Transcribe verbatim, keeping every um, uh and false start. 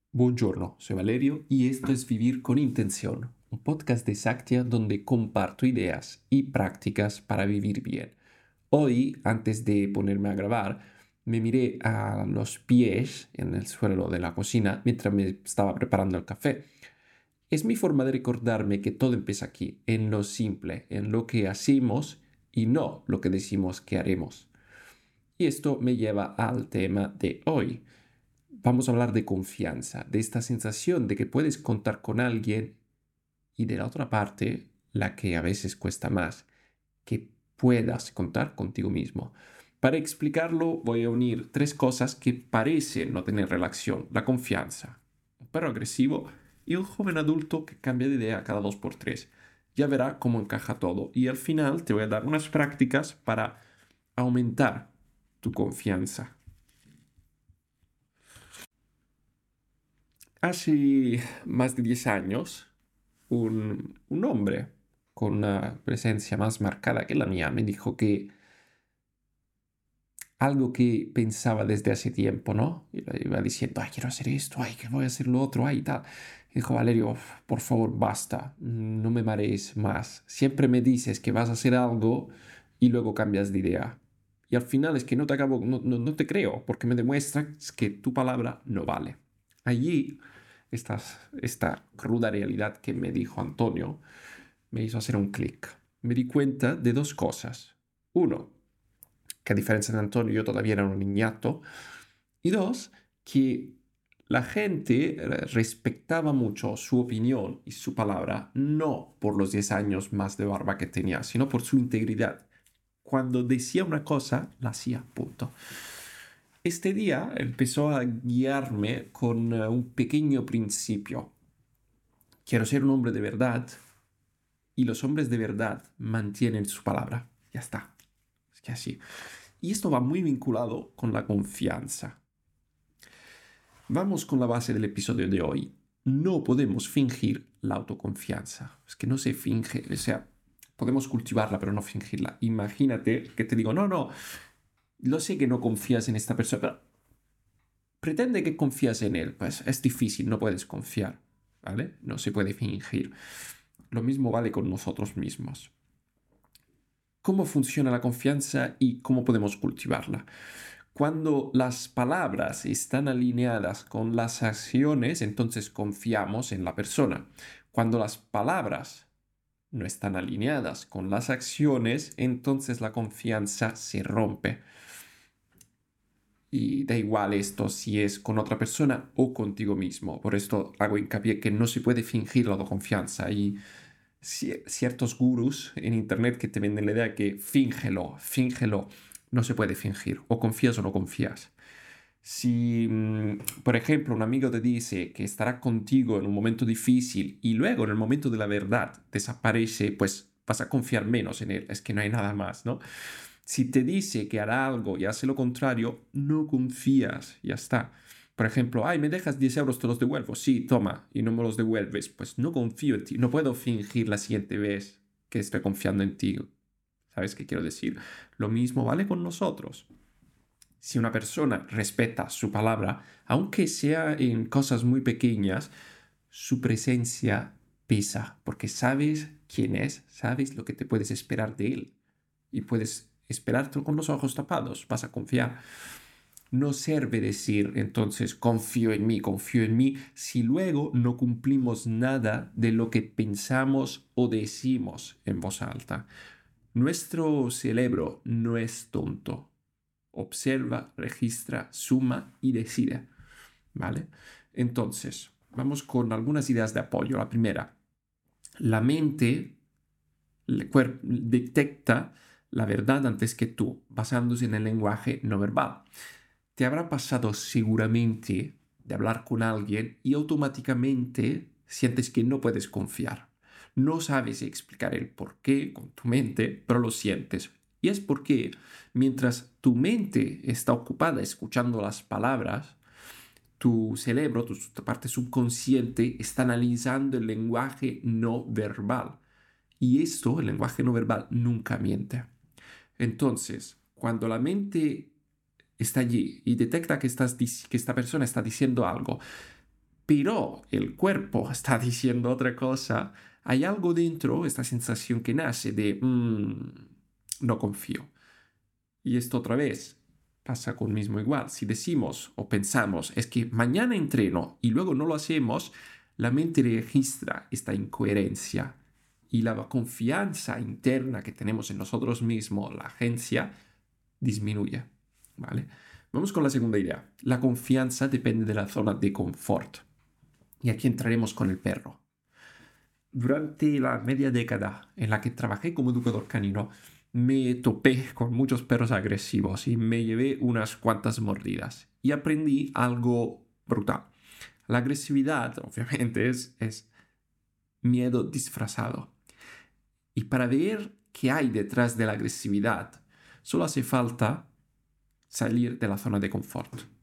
Buongiorno, soy Valerio y esto es Vivir con Intención, un podcast de Saktia donde comparto ideas y prácticas para vivir bien. Hoy, antes de ponerme a grabar, me miré a los pies en el suelo de la cocina mientras me estaba preparando el café. Es mi forma de recordarme que todo empieza aquí, en lo simple, en lo que hacemos y no lo que decimos que haremos. Y esto me lleva al tema de hoy. Vamos a hablar de confianza, de esta sensación de que puedes contar con alguien y de la otra parte, la que a veces cuesta más, que puedas contar contigo mismo. Para explicarlo voy a unir tres cosas que parecen no tener relación. La confianza, un perro agresivo y un joven adulto que cambia de idea cada dos por tres. Ya verá cómo encaja todo y al final te voy a dar unas prácticas para aumentar tu confianza. Hace más de diez años, un, un hombre con una presencia más marcada que la mía me dijo que algo que pensaba desde hace tiempo, ¿no? Y le iba diciendo, ay, quiero hacer esto, ay, que voy a hacer lo otro, ay, tal. Y dijo, Valerio, por favor, basta, no me marees más. Siempre me dices que vas a hacer algo y luego cambias de idea. Y al final es que no te acabo, no, no, no te creo, porque me demuestras que tu palabra no vale. Allí, esta, esta cruda realidad que me dijo Antonio me hizo hacer un clic. Me di cuenta de dos cosas. Uno, que a diferencia de Antonio yo todavía era un niñato. Y dos, que la gente eh, respetaba mucho su opinión y su palabra, no por los diez años más de barba que tenía, sino por su integridad. Cuando decía una cosa, la hacía, punto. Este día empezó a guiarme con uh, un pequeño principio. Quiero ser un hombre de verdad y los hombres de verdad mantienen su palabra. Ya está. Es que así. Y esto va muy vinculado con la confianza. Vamos con la base del episodio de hoy. No podemos fingir la autoconfianza. Es que no se finge, o sea, podemos cultivarla, pero no fingirla. Imagínate que te digo, no, no, lo sé que no confías en esta persona, pero pretende que confías en él. Pues es difícil, no puedes confiar, ¿vale? No se puede fingir. Lo mismo vale con nosotros mismos. ¿Cómo funciona la confianza y cómo podemos cultivarla? Cuando las palabras están alineadas con las acciones, entonces confiamos en la persona. Cuando las palabras no están alineadas con las acciones, entonces la confianza se rompe. Y da igual esto si es con otra persona o contigo mismo. Por esto hago hincapié que no se puede fingir la autoconfianza. Hay ciertos gurús en internet que te venden la idea que fíngelo, fíngelo. No se puede fingir. O confías o no confías. Si, mm, por ejemplo, un amigo te dice que estará contigo en un momento difícil y luego en el momento de la verdad desaparece, pues vas a confiar menos en él. Es que no hay nada más, ¿no? Si te dice que hará algo y hace lo contrario, no confías, ya está. Por ejemplo, ay, me dejas diez euros, te los devuelvo. Sí, toma, y no me los devuelves. Pues no confío en ti. No puedo fingir la siguiente vez que estoy confiando en ti. ¿Sabes qué quiero decir? Lo mismo vale con nosotros. Si una persona respeta su palabra, aunque sea en cosas muy pequeñas, su presencia pesa, porque sabes quién es, sabes lo que te puedes esperar de él y puedes esperarte con los ojos tapados, vas a confiar. No sirve decir entonces confío en mí, confío en mí, si luego no cumplimos nada de lo que pensamos o decimos en voz alta. Nuestro cerebro no es tonto. Observa, registra, suma y decide. ¿Vale? Entonces, vamos con algunas ideas de apoyo. La primera, la mente detecta la verdad antes que tú, basándose en el lenguaje no verbal. Te habrá pasado seguramente de hablar con alguien y automáticamente sientes que no puedes confiar. No sabes explicar el por qué con tu mente, pero lo sientes. Y es porque mientras tu mente está ocupada escuchando las palabras, tu cerebro, tu parte subconsciente, está analizando el lenguaje no verbal. Y esto, el lenguaje no verbal, nunca miente. Entonces, cuando la mente está allí y detecta que, estás, que esta persona está diciendo algo, pero el cuerpo está diciendo otra cosa, hay algo dentro, esta sensación que nace de mmm, no confío. Y esto otra vez pasa con mismo igual. Si decimos o pensamos, es que mañana entreno y luego no lo hacemos, la mente registra esta incoherencia y la confianza interna que tenemos en nosotros mismos, la agencia, disminuye. ¿Vale? Vamos con la segunda idea. La confianza depende de la zona de confort. Y aquí entraremos con el perro. Durante la media década en la que trabajé como educador canino, me topé con muchos perros agresivos y me llevé unas cuantas mordidas. Y aprendí algo brutal. La agresividad, obviamente, es, es miedo disfrazado. Y para ver qué hay detrás de la agresividad, solo hace falta salir de la zona de confort.